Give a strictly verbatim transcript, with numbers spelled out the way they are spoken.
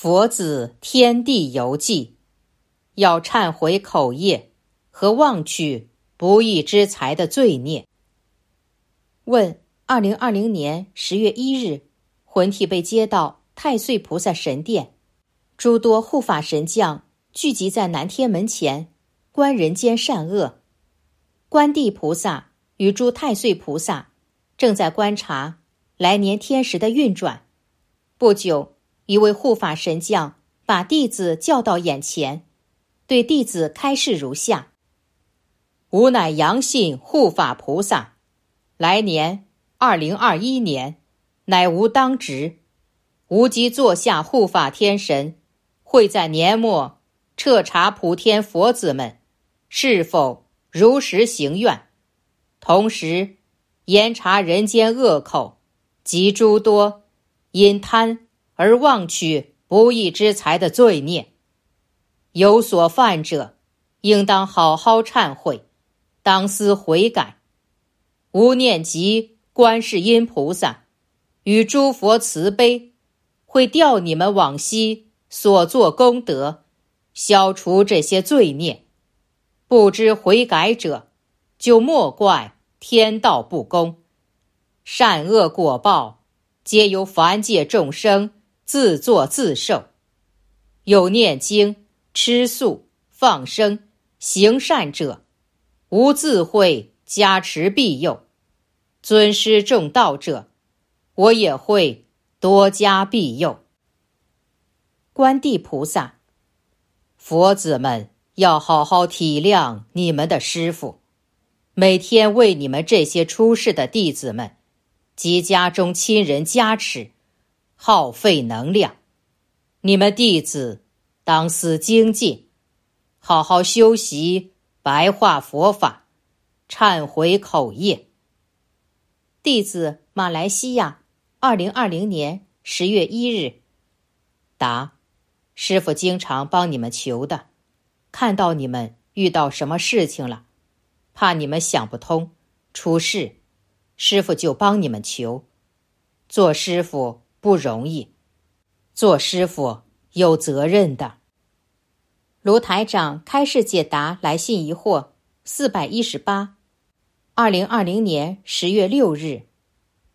佛子天地游记，要忏悔口业和忘去不义之财的罪孽。问：二零二零年十月一日，魂体被接到太岁菩萨神殿，诸多护法神将聚集在南天门前，观人间善恶。观地菩萨与诸太岁菩萨正在观察来年天时的运转。不久，一位护法神将把弟子叫到眼前，对弟子开示如下：吾乃阳信护法菩萨，来年二零二一年乃吾当值，吾即座下护法天神，会在年末彻查普天佛子们是否如实行愿，同时严查人间恶口及诸多因贪而忘取不义之财的罪孽。有所犯者，应当好好忏悔，当思悔改。吾念及观世音菩萨与诸佛慈悲，会调你们往昔所作功德，消除这些罪孽。不知悔改者，就莫怪天道不公，善恶果报皆由凡界众生自作自受。有念经、吃素、放生、行善者，吾自会加持庇佑；尊师重道者，我也会多加庇佑。观地菩萨：佛子们要好好体谅你们的师父，每天为你们这些出世的弟子们及家中亲人加持，耗费能量。你们弟子当思精进，好好修习白话佛法，忏悔口业。弟子马来西亚，二零二零年十月一日。答：师父经常帮你们求的，看到你们遇到什么事情了，怕你们想不通出事，师父就帮你们求。做师父不容易，做师父有责任的。卢台长开示解答来信疑惑四百一十八，二零二零年十月六日。